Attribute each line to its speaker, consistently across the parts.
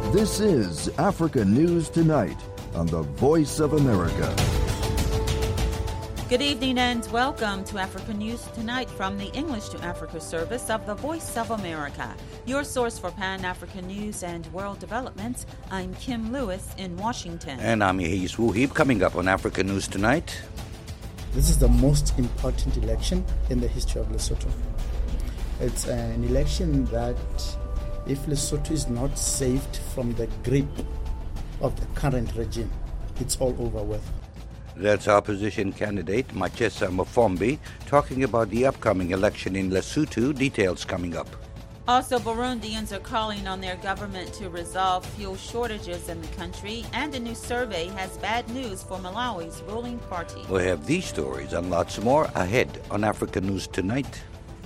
Speaker 1: This is Africa News Tonight on the Voice of America.
Speaker 2: Good evening and welcome to Africa News Tonight from the English to Africa service of the Voice of America. Your source for Pan-African news and world developments. I'm Kim Lewis in Washington.
Speaker 3: And I'm Yehis Wuhib. Coming up on Africa News Tonight.
Speaker 4: This is the most important election in the history of Lesotho. It's an election that, if Lesotho is not saved from the grip of the current regime, it's all over with.
Speaker 3: That's opposition candidate Machesa Mufombi talking about the upcoming election in Lesotho. Details coming up.
Speaker 2: Also, Burundians are calling on their government to resolve fuel shortages in the country, and a new survey has bad news for Malawi's ruling party.
Speaker 3: We'll have these stories and lots more ahead on Africa News Tonight.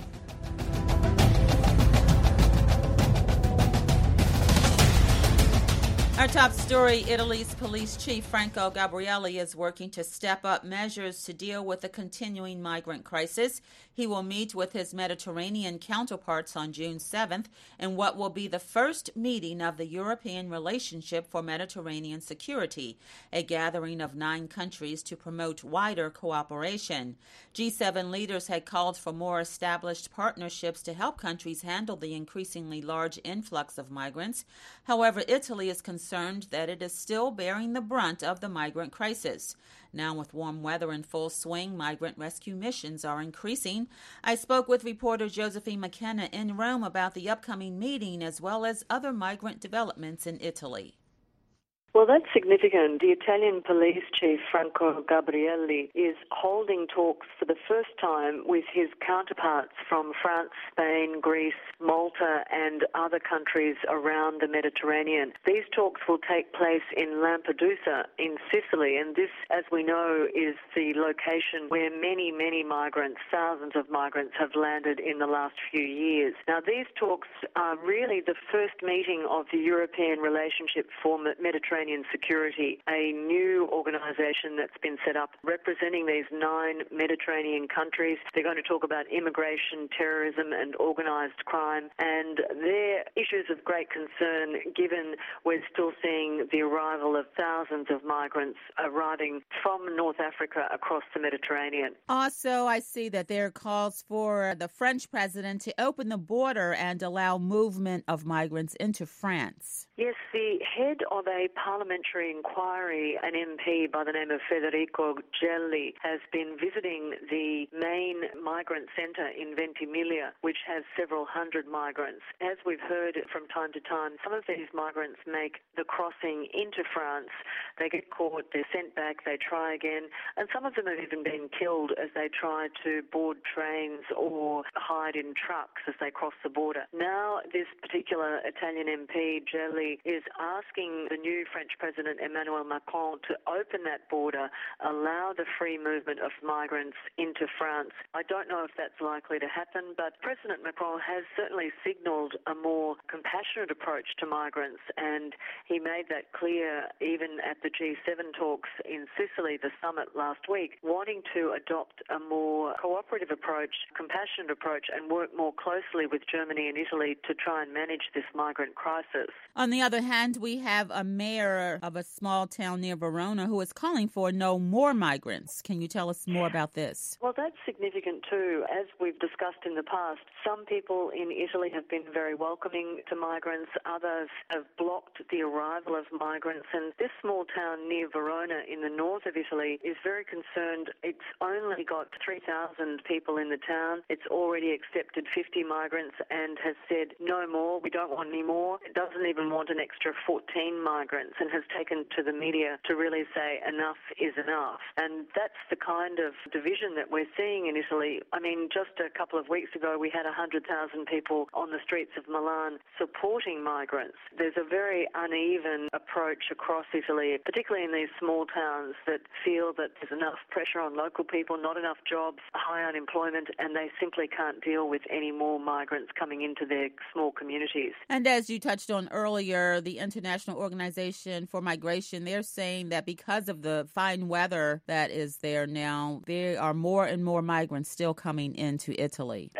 Speaker 2: Our top story, Italy's police chief Franco Gabrielli is working to step up measures to deal with the continuing migrant crisis. He will meet with his Mediterranean counterparts on June 7th in what will be the first meeting of the European Relationship for Mediterranean Security, a gathering of 9 countries to promote wider cooperation. G7 leaders had called for more established partnerships to help countries handle the increasingly large influx of migrants. However, Italy is concerned that it is still bearing the brunt of the migrant crisis. Now, with warm weather in full swing, migrant rescue missions are increasing. I spoke with reporter Josephine McKenna in Rome about the upcoming meeting as well as other migrant developments in Italy.
Speaker 5: Well, that's significant. The Italian police chief, Franco Gabrielli, is holding talks for the first time with his counterparts from France, Spain, Greece, Malta, and other countries around the Mediterranean. These talks will take place in Lampedusa in Sicily, and this, as we know, is the location where many, many migrants, thousands of migrants, have landed in the last few years. Now, these talks are really the first meeting of the European Relationship for Mediterranean Security, a new organisation that's been set up representing these 9 Mediterranean countries. They're going to talk about immigration, terrorism and organised crime, and they're issues of great concern given we're still seeing the arrival of thousands of migrants arriving from North Africa across the Mediterranean.
Speaker 2: Also, I see that there are calls for the French president to open the border and allow movement of migrants into France.
Speaker 5: Yes, the head of a parliamentary inquiry, an MP by the name of Federico Gelli, has been visiting the main migrant centre in Ventimiglia, which has several hundred migrants. As we've heard from time to time, some of these migrants make the crossing into France. They get caught, they're sent back, they try again, and some of them have even been killed as they try to board trains or hide in trucks as they cross the border. Now, this particular Italian MP, Gelli, is asking the new French President Emmanuel Macron to open that border, allow the free movement of migrants into France. I don't know if that's likely to happen, but President Macron has certainly signalled a more compassionate approach to migrants, and he made that clear even at the G7 talks in Sicily, the summit last week, wanting to adopt a more cooperative approach, compassionate approach, and work more closely with Germany and Italy to try and manage this migrant crisis.
Speaker 2: On the other hand, we have a mayor of a small town near Verona who is calling for no more migrants. Can you tell us more about this?
Speaker 5: Well, that's significant too. As we've discussed in the past, some people in Italy have been very welcoming to migrants. Others have blocked the arrival of migrants. And this small town near Verona in the north of Italy is very concerned. It's only got 3,000 people in the town. It's already accepted 50 migrants and has said no more. We don't want any more. It doesn't even want an extra 14 migrants, and has taken to the media to really say enough is enough. And that's the kind of division that we're seeing in Italy. I mean, just a couple of weeks ago, we had 100,000 people on the streets of Milan supporting migrants. There's a very uneven approach across Italy, particularly in these small towns that feel that there's enough pressure on local people, not enough jobs, high unemployment, and they simply can't deal with any more migrants coming into their small communities.
Speaker 2: And as you touched on earlier, the International Organization for Migration, they're saying that because of the fine weather that is there now, there are more and more migrants still coming into Italy.
Speaker 5: As we've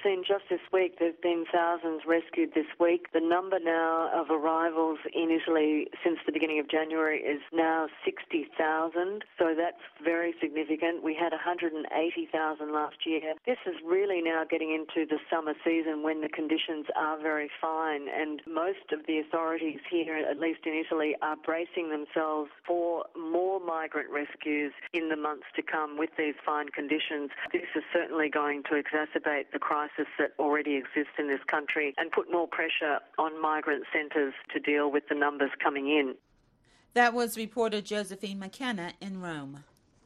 Speaker 5: seen just this week, there's been thousands rescued this week. The number now of arrivals in Italy since the beginning of January is now 60,000, so that's very significant. We had 180,000 last year. This is really now getting into the summer season when the conditions are very fine, and most of the authorities here, at least in Italy, are bracing themselves for more migrant rescues in the months to come with these fine conditions. This is certainly going to exacerbate the crisis that already exists in this country and put more pressure on migrant centres to deal with the numbers coming in.
Speaker 2: That was reporter Josephine McKenna in Rome.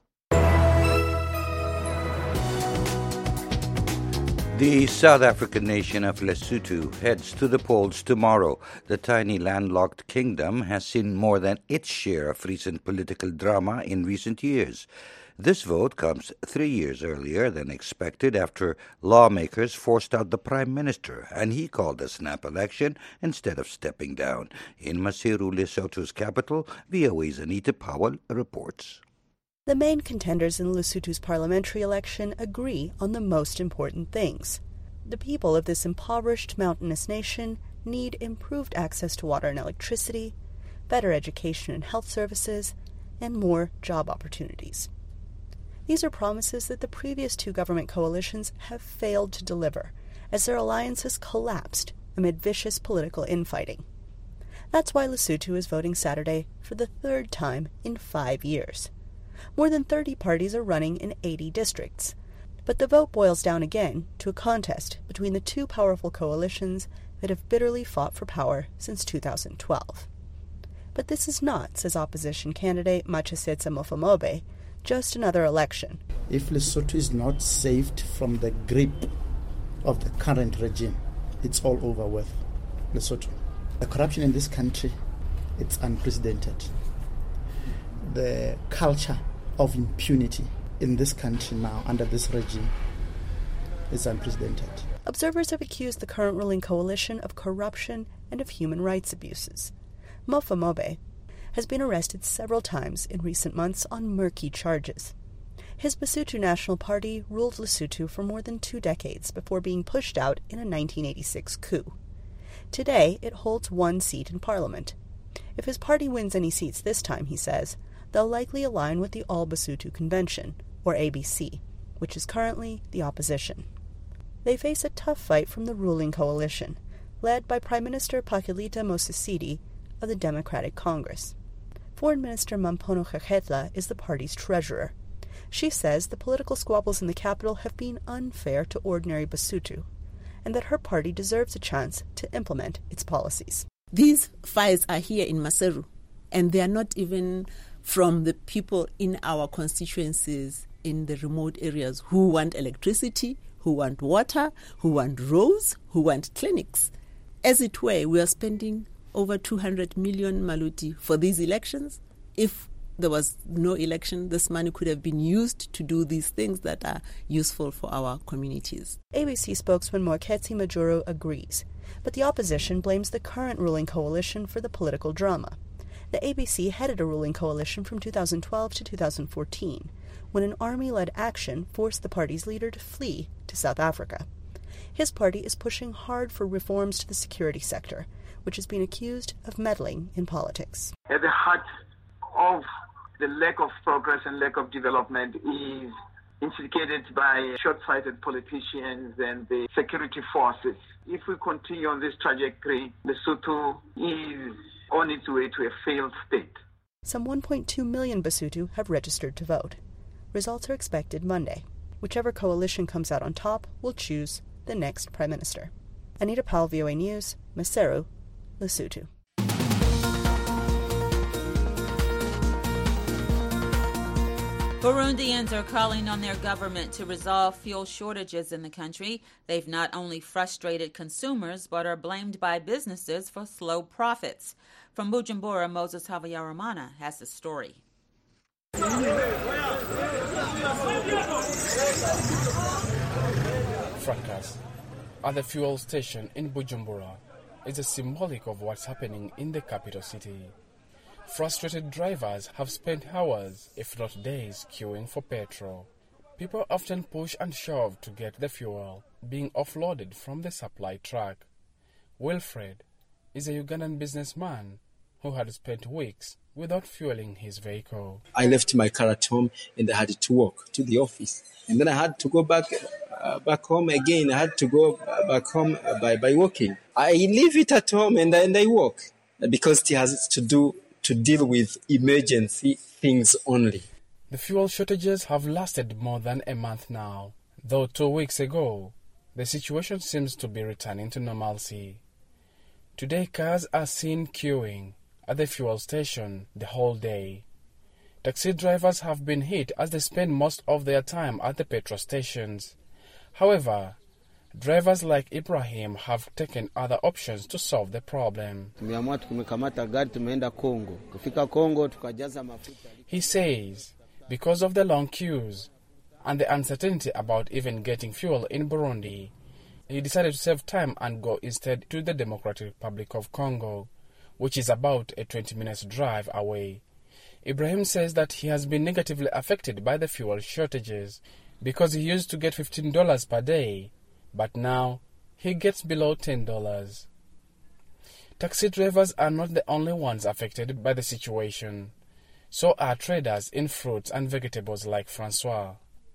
Speaker 3: The South African nation of Lesotho heads to the polls tomorrow. The tiny landlocked kingdom has seen more than its share of recent political drama in recent years. This vote comes 3 years earlier than expected after lawmakers forced out the prime minister, and he called a snap election instead of stepping down. In Maseru, Lesotho's capital, VOA's Anita Powell reports.
Speaker 6: The main contenders in Lesotho's parliamentary election agree on the most important things. The people of this impoverished mountainous nation need improved access to water and electricity, better education and health services, and more job opportunities. These are promises that the previous two government coalitions have failed to deliver, as their alliances collapsed amid vicious political infighting. That's why Lesotho is voting Saturday for the third time in 5 years. More than 30 parties are running in 80 districts, but the vote boils down again to a contest between the two powerful coalitions that have bitterly fought for power since 2012. But this is not, says opposition candidate Machesetsa Mofamobe, just another election.
Speaker 4: If Lesotho is not saved from the grip of the current regime, it's all over with Lesotho. The corruption in this country, it's unprecedented. The culture of impunity in this country now under this regime is unprecedented.
Speaker 6: Observers have accused the current ruling coalition of corruption and of human rights abuses. Mofamobe has been arrested several times in recent months on murky charges. His Basotho National Party ruled Lesotho for more than 2 decades before being pushed out in a 1986 coup. Today, it holds 1 seat in parliament. If his party wins any seats this time, he says, they'll likely align with the All Basotho Convention, or ABC, which is currently the opposition. They face a tough fight from the ruling coalition, led by Prime Minister Pakilita Mosisili of the Democratic Congress. Foreign Minister Mampono Kgakgetla is the party's treasurer. She says the political squabbles in the capital have been unfair to ordinary Basotho, and that her party deserves a chance to implement its policies.
Speaker 7: These fights are here in Maseru, and they are not even from the people in our constituencies in the remote areas who want electricity, who want water, who want roads, who want clinics. As it were, we are spending over 200 million maluti for these elections. If there was no election, this money could have been used to do these things that are useful for our communities.
Speaker 6: ABC spokesman Moeketsi Majuro agrees, but the opposition blames the current ruling coalition for the political drama. The ABC headed a ruling coalition from 2012 to 2014, when an army-led action forced the party's leader to flee to South Africa. His party is pushing hard for reforms to the security sector, which has been accused of meddling in politics.
Speaker 8: At the heart of the lack of progress and lack of development is instigated by short-sighted politicians and the security forces. If we continue on this trajectory, Lesotho is on its way to a failed state.
Speaker 6: Some 1.2 million Basotho have registered to vote. Results are expected Monday. Whichever coalition comes out on top will choose the next prime minister. Anita Powell, VOA News, Maseru, Lesotho.
Speaker 2: Burundians are calling on their government to resolve fuel shortages in the country. They've not only frustrated consumers, but are blamed by businesses for slow profits. From Bujumbura, Moses Havyarimana has the story.
Speaker 9: Fracas at the fuel station in Bujumbura is a symbolic of what's happening in the capital city. Frustrated drivers have spent hours, if not days, queuing for petrol. People often push and shove to get the fuel being offloaded from the supply truck. Wilfred is a Ugandan businessman who had spent weeks without fueling his vehicle.
Speaker 10: I left my car at home and I had to walk to the office. And then I had to go back home again. I had to go back home by walking. I leave it at home and I walk because it has to deal with emergency things only.
Speaker 9: The fuel shortages have lasted more than a month now, though 2 weeks ago, the situation seems to be returning to normalcy. Today, cars are seen queuing at the fuel station the whole day. Taxi drivers have been hit as they spend most of their time at the petrol stations. However, drivers like Ibrahim have taken other options to solve the problem. He says, because of the long queues and the uncertainty about even getting fuel in Burundi, he decided to save time and go instead to the Democratic Republic of Congo, which is about a 20-minute drive away. Ibrahim says that he has been negatively affected by the fuel shortages because he used to get $15 per day, but now he gets below $10. Taxi drivers are not the only ones affected by the situation. So are traders in fruits and vegetables like Francois.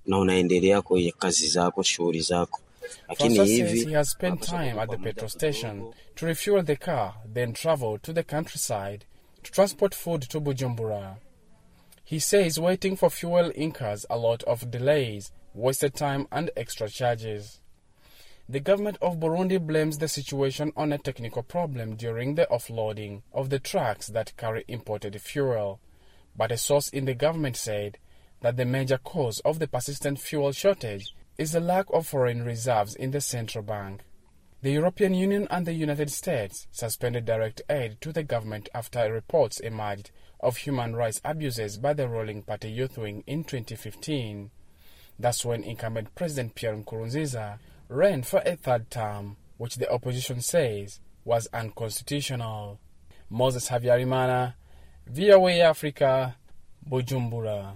Speaker 9: Francois says he has spent time at the petrol station to refuel the car, then travel to the countryside to transport food to Bujumbura. He says waiting for fuel incurs a lot of delays, wasted time and extra charges. The government of Burundi blames the situation on a technical problem during the offloading of the trucks that carry imported fuel. But a source in the government said that the major cause of the persistent fuel shortage is the lack of foreign reserves in the central bank. The European Union and the United States suspended direct aid to the government after reports emerged of human rights abuses by the ruling party Youth Wing in 2015. That's when incumbent President Pierre Nkurunziza ran for a third term, which the opposition says was unconstitutional. Moses Habyarimana, VOA Africa, Bujumbura.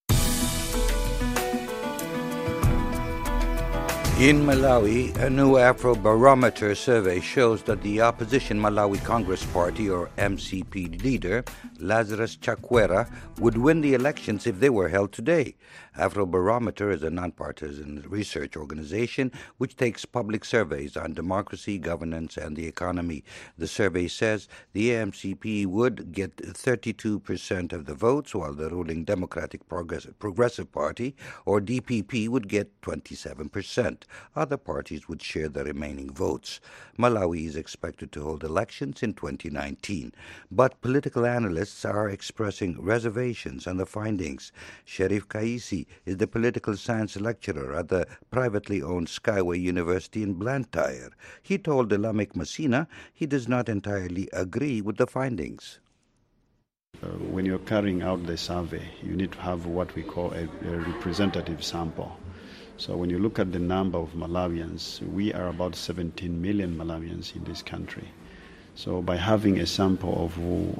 Speaker 3: In Malawi, a new Afrobarometer survey shows that the opposition Malawi Congress Party, or MCP leader, Lazarus Chakwera, would win the elections if they were held today. Afrobarometer is a nonpartisan research organization which takes public surveys on democracy, governance, and the economy. The survey says the MCP would get 32% of the votes, while the ruling Democratic Progressive Party, or DPP, would get 27%. Other parties would share the remaining votes. Malawi is expected to hold elections in 2019, but political analysts are expressing reservations on the findings. Sherif Kaisi is the political science lecturer at the privately owned Skyway University in Blantyre. He told Delamik Messina he does not entirely agree with the findings.
Speaker 11: When you're carrying out the survey, you need to have what we call a representative sample. So when you look at the number of Malawians, we are about 17 million Malawians in this country. So by having a sample of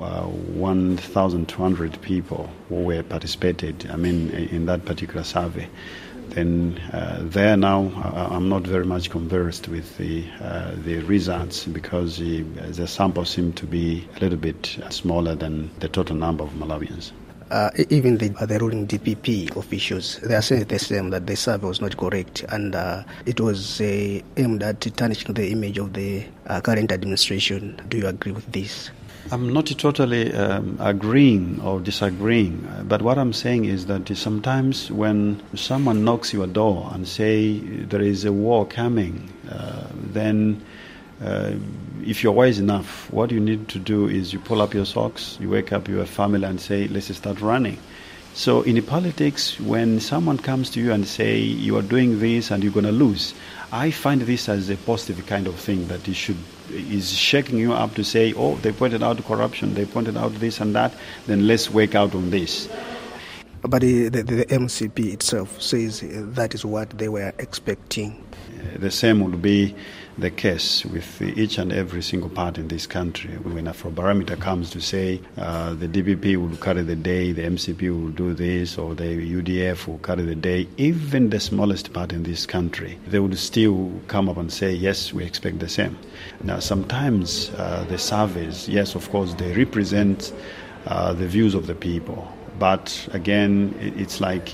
Speaker 11: 1,200 people who were participated, in that particular survey, then there now I'm not very much conversed with the results because the sample seemed to be a little bit smaller than the total number of Malawians.
Speaker 12: Even the ruling DPP officials, they are saying the same, that the survey was not correct, and it was aimed at tarnishing the image of the current administration. Do you agree with this?
Speaker 11: I'm not totally agreeing or disagreeing, but what I'm saying is that sometimes when someone knocks your door and say there is a war coming, then if you're wise enough, what you need to do is you pull up your socks, you wake up your family and say, let's start running. So in politics, when someone comes to you and say you are doing this and you're going to lose, I find this as a positive kind of thing that is shaking you up to say, oh, they pointed out corruption, they pointed out this and that, then let's wake out on this.
Speaker 12: But the MCP itself says that is what they were expecting.
Speaker 11: The same would be the case with each and every single party in this country. When Afrobarometer comes to say the DPP will carry the day, the MCP will do this, or the UDF will carry the day, even the smallest party in this country, they would still come up and say, yes, we expect the same. Now, sometimes the surveys, yes, of course, they represent the views of the people. But again, it's like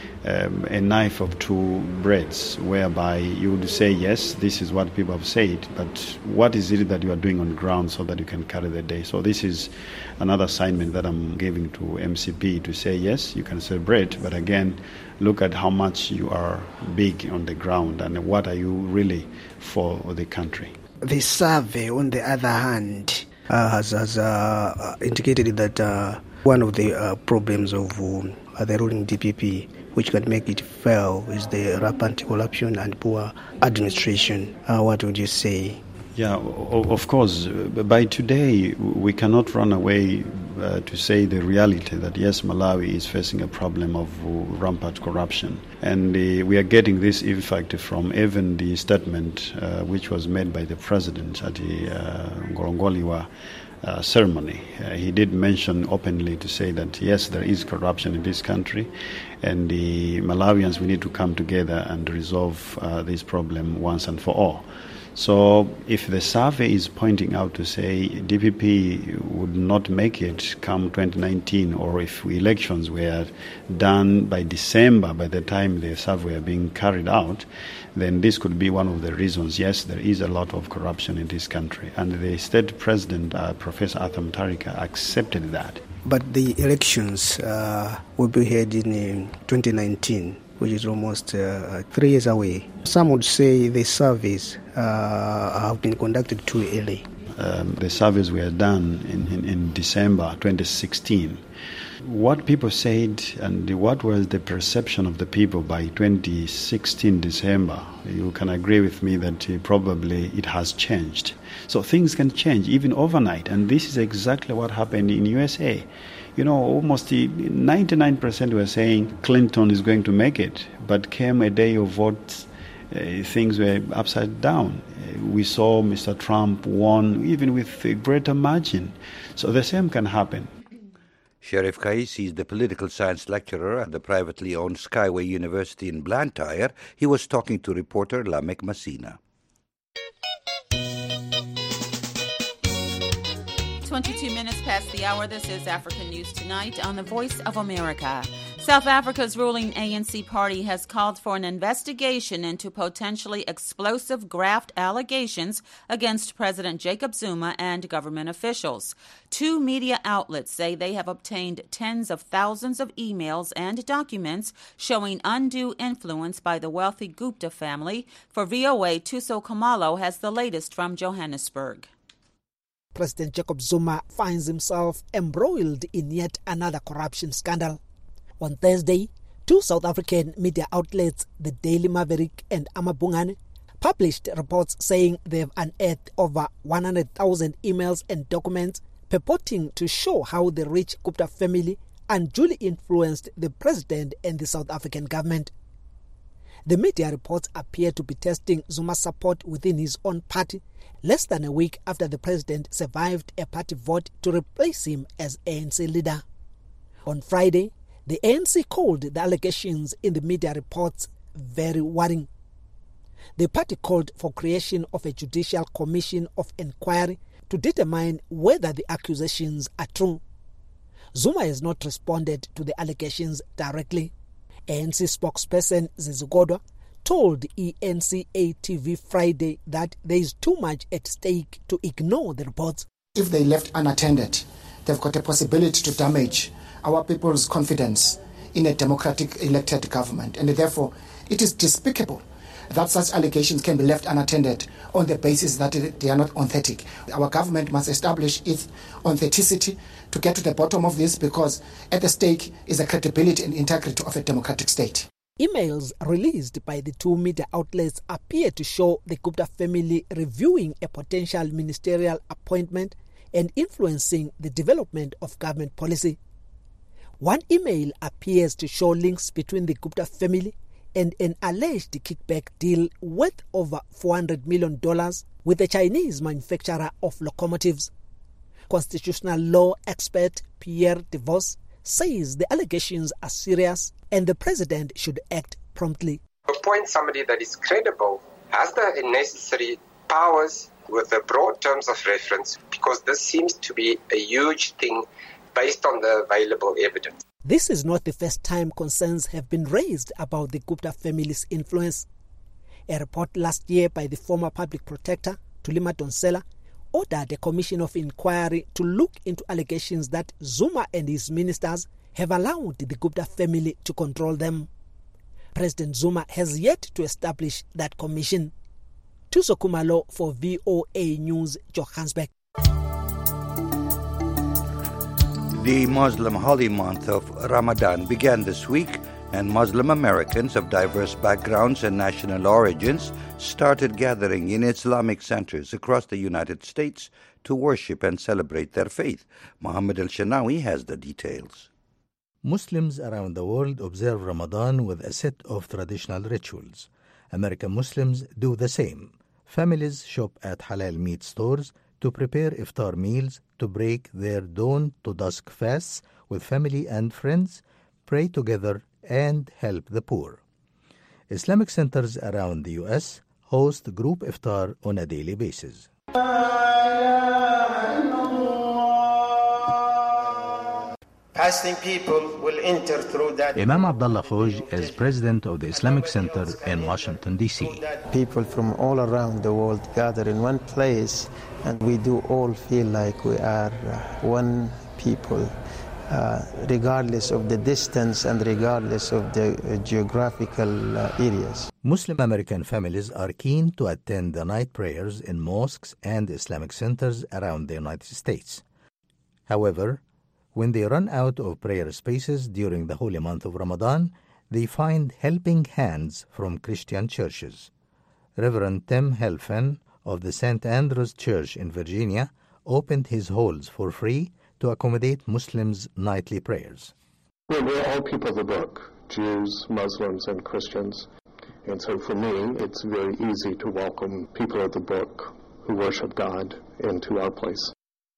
Speaker 11: a knife of two blades, whereby you would say, yes, this is what people have said, but what is it that you are doing on ground so that you can carry the day? So this is another assignment that I'm giving to MCP to say, yes, you can celebrate, but again, look at how much you are big on the ground and what are you really for the country.
Speaker 12: The survey, on the other hand, has indicated that one of the problems of the ruling DPP, which can make it fail, is the rampant corruption and poor administration. What would you say?
Speaker 11: Yeah, of course. By today, we cannot run away to say the reality that, yes, Malawi is facing a problem of rampant corruption. And we are getting this effect from even the statement which was made by the president at the Ngorongoliwa ceremony. He did mention openly to say that, yes, there is corruption in this country, and the Malawians, we need to come together and resolve this problem once and for all. So if the survey is pointing out to say DPP would not make it come 2019, or if elections were done by December, by the time the survey are being carried out, then this could be one of the reasons. Yes, there is a lot of corruption in this country. And the state president, Professor Arthur Mutharika, accepted that.
Speaker 12: But the elections will be held in 2019. Which is almost 3 years away. Some would say the surveys have been conducted too early.
Speaker 11: The surveys were done in December 2016. What people said and what was the perception of the people by 2016 December, you can agree with me that probably it has changed. So things can change even overnight, and this is exactly what happened in USA. You know, almost 99% were saying Clinton is going to make it, but came a day of votes, things were upside down. We saw Mr. Trump won even with a greater margin. So the same can happen.
Speaker 3: Sheriff Kaisi is the political science lecturer at the privately owned Skyway University in Blantyre. He was talking to reporter Lamek Masina.
Speaker 2: 22 minutes past the hour. This is African News Tonight on the Voice of America. South Africa's ruling ANC party has called for an investigation into potentially explosive graft allegations against President Jacob Zuma and government officials. 2 media outlets say they have obtained tens of thousands of emails and documents showing undue influence by the wealthy Gupta family. For VOA, Tuso Kamalo has the latest from Johannesburg.
Speaker 13: President Jacob Zuma finds himself embroiled in yet another corruption scandal. On Thursday, 2 South African media outlets, the Daily Maverick and Amabungane, published reports saying they have unearthed over 100,000 emails and documents purporting to show how the rich Gupta family unduly influenced the president and the South African government. The media reports appear to be testing Zuma's support within his own party less than a week after the president survived a party vote to replace him as ANC leader. On Friday, the ANC called the allegations in the media reports very worrying. The party called for creation of a judicial commission of inquiry to determine whether the accusations are true. Zuma has not responded to the allegations directly. ANC spokesperson Zizugodwa told ENCA TV Friday that there is too much at stake to ignore the reports.
Speaker 14: If they left unattended, they've got a possibility to damage our people's confidence in a democratic elected government. And therefore, it is despicable that such allegations can be left unattended on the basis that they are not authentic. Our government must establish its authenticity to get to the bottom of this, because at the stake is the credibility and integrity of a democratic state.
Speaker 13: Emails released by the 2 media outlets appear to show the Gupta family reviewing a potential ministerial appointment and influencing the development of government policy. One email appears to show links between the Gupta family and an alleged kickback deal worth over $400 million with a Chinese manufacturer of locomotives. Constitutional law expert Pierre DeVos says the allegations are serious and the president should act promptly.
Speaker 15: Appoint somebody that is credible, has the necessary powers with the broad terms of reference, because this seems to be a huge thing based on the available evidence.
Speaker 13: This is not the first time concerns have been raised about the Gupta family's influence. A report last year by the former public protector, Thuli Madonsela, ordered a commission of inquiry to look into allegations that Zuma and his ministers have allowed the Gupta family to control them. President Zuma has yet to establish that commission. Thuso Khumalo for VOA News, Johannesburg.
Speaker 3: The Muslim holy month of Ramadan began this week, and Muslim Americans of diverse backgrounds and national origins started gathering in Islamic centers across the United States to worship and celebrate their faith. Mohammed El-Shanawi has the details.
Speaker 16: Muslims around the world observe Ramadan with a set of traditional rituals. American Muslims do the same. Families shop at halal meat stores to prepare iftar meals, to break their dawn to dusk fasts with family and friends, pray together, and help the poor. Islamic centers around the U.S. host group iftar on a daily basis.
Speaker 17: Fasting people will enter through that.
Speaker 16: Imam Abdullah Khoj is president of the Islamic Center in Washington, D.C.
Speaker 18: People from all around the world gather in one place, and we do all feel like we are one people, regardless of the distance and regardless of the geographical areas.
Speaker 16: Muslim American families are keen to attend the night prayers in mosques and Islamic centers around the United States. However, when they run out of prayer spaces during the holy month of Ramadan, they find helping hands from Christian churches. Reverend Tim Helfen of the St. Andrew's Church in Virginia opened his halls for free to accommodate Muslims' nightly prayers.
Speaker 19: We're all people of the book, Jews, Muslims, and Christians. And so for me, it's very easy to welcome people of the book who worship God into our place.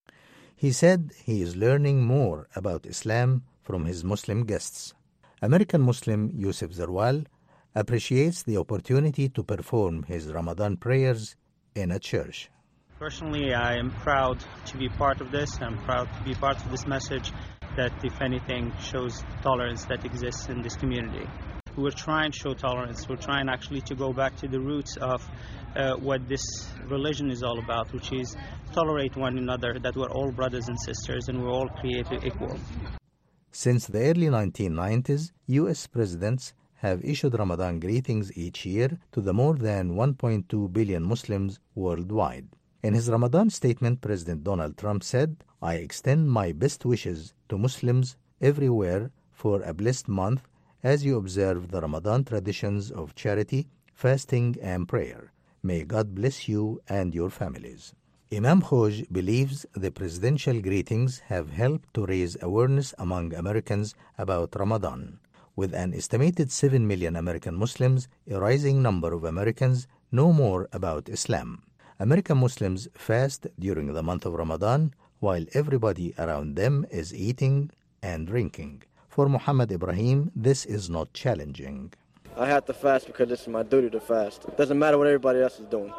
Speaker 16: He said he is learning more about Islam from his Muslim guests. American Muslim Yusuf Zarwal appreciates the opportunity to perform his Ramadan prayers in a church.
Speaker 20: Personally, I am proud to be part of this. I'm proud to be part of this message that, if anything, shows tolerance that exists in this community. We're trying to show tolerance. We're trying actually to go back to the roots of what this religion is all about, which is tolerate one another, that we're all brothers and sisters and we're all created equal.
Speaker 16: Since the early 1990s, U.S. presidents have issued Ramadan greetings each year to the more than 1.2 billion Muslims worldwide. In his Ramadan statement, President Donald Trump said, "I extend my best wishes to Muslims everywhere for a blessed month as you observe the Ramadan traditions of charity, fasting, and prayer. May God bless you and your families." Imam Khoj believes the presidential greetings have helped to raise awareness among Americans about Ramadan. With an estimated 7 million American Muslims, a rising number of Americans know more about Islam. American Muslims fast during the month of Ramadan while everybody around them is eating and drinking. For Muhammad Ibrahim, this is not challenging.
Speaker 21: I have to fast because it's my duty to fast. It doesn't matter what everybody else is doing.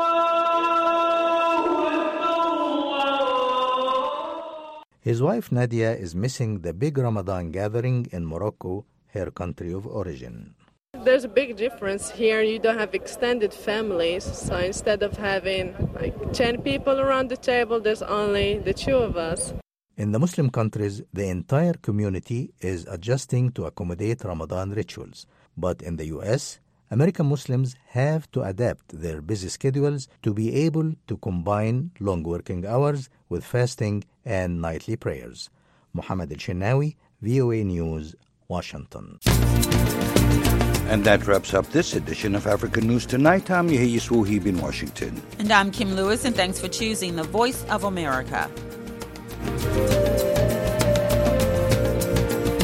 Speaker 16: His wife Nadia is missing the big Ramadan gathering in Morocco, her country of origin.
Speaker 22: There's a big difference here. You don't have extended families, so instead of having like 10 people around the table, there's only the two of us.
Speaker 16: In the Muslim countries, the entire community is adjusting to accommodate Ramadan rituals. But in the U.S., American Muslims have to adapt their busy schedules to be able to combine long working hours with fasting and nightly prayers. Mohammed El-Shanawi, VOA News, Washington.
Speaker 3: And that wraps up this edition of African News Tonight. I'm Yehia Swahib in Washington.
Speaker 2: And I'm Kim Lewis, and thanks for choosing the Voice of America.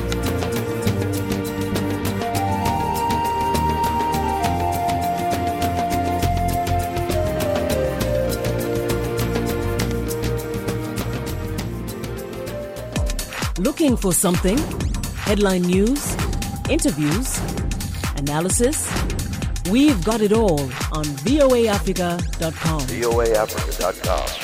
Speaker 1: Looking for something? Headline news, interviews, analysis? We've got it all on voaafrica.com.
Speaker 5: voaafrica.com.